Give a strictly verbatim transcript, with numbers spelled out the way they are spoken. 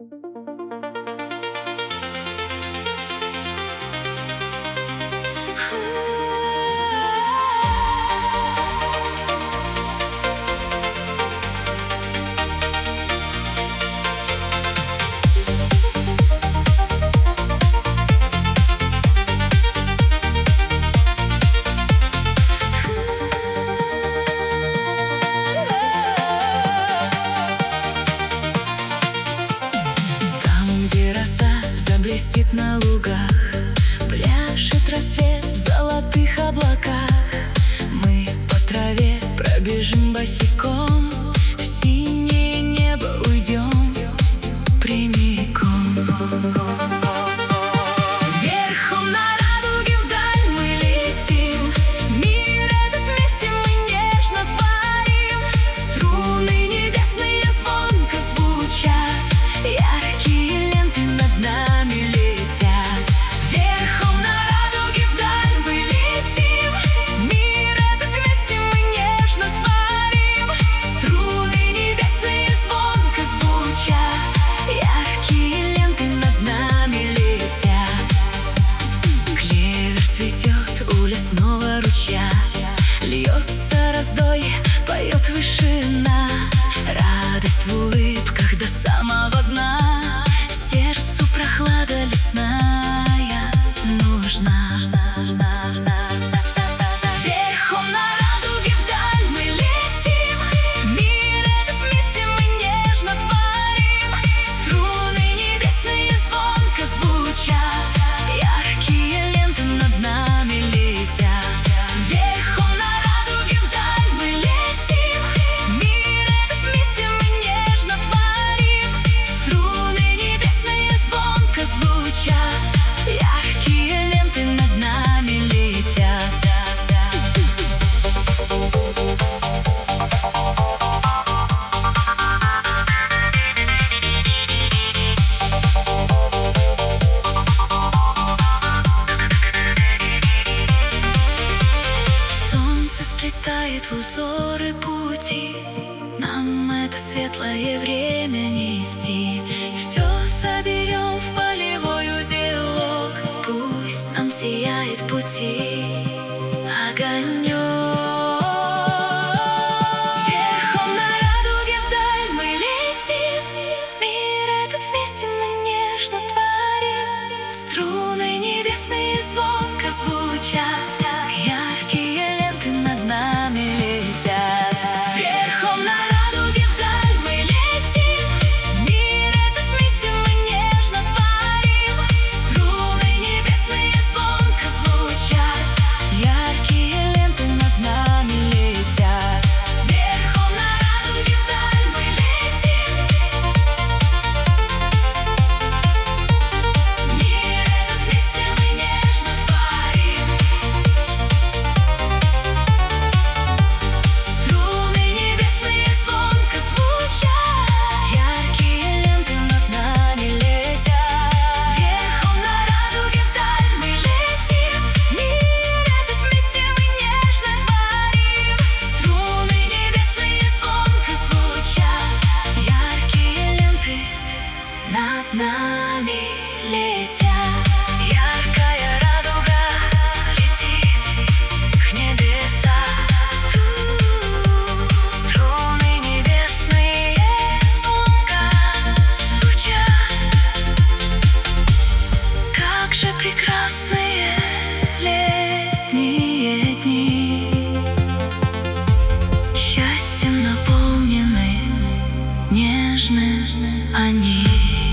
Блестит на лугах, пляшет рассвет в золотых облаках. Мы по траве пробежим босиком, в синее небо уйдем прямиком. Верхом на радуге вдаль мы летим, мир этот вместе мы нежно творим. Струны небесные звонко звучат, яркие ленты над нами летят. Верхом на радуге вдаль мы летим, мир этот вместе мы нежно творим. Струны небесные звонко звучат, яркие ленты над нами летят. Клевер цветет у лесного ручья, льется раздой, поет вышина. Радость в улыбках до самого дна, сердцу прохлада лесная нужна. Верхом на радуге вдаль мы летим, мир этот вместе мы нежно творим. Струны небесные звонко звучат, яркие ленты над нами летят. Верхом на радуге вдаль мы летим, мир этот вместе мы нежно творим. Струны небесные звонко звучат, яркие ленты над нами летят. Солнце сплетает в узоры пути, нам это светлое время нести. Все соберем в полевой узелок, пусть нам сияет пути огонек. Верхом на радуге вдаль мы летим, мир этот вместе мы нежно творим. Струны небесные звонко звучат, яркие ленты над нами летят. Верхом на радуге вдаль мы летим, мир этот вместе мы нежно творим. Струны небесные звонко звучат, яркие ленты над нами летят. Верхом на радуге вдаль мы летим, мир этот вместе мы нежно творим. Струны небесные звонко звучат, яркие ленты над нами летят. Верхом на радуге вдаль мы летим, мир этот вместе мы нежно творим. Струны небесные звонко звучат, яркие ленты над нами летят. Яркая радуга летит в небеса. Струны небесные звонко звучат. Как же прекрасные летние дни, счастьем наполнены, нежны они.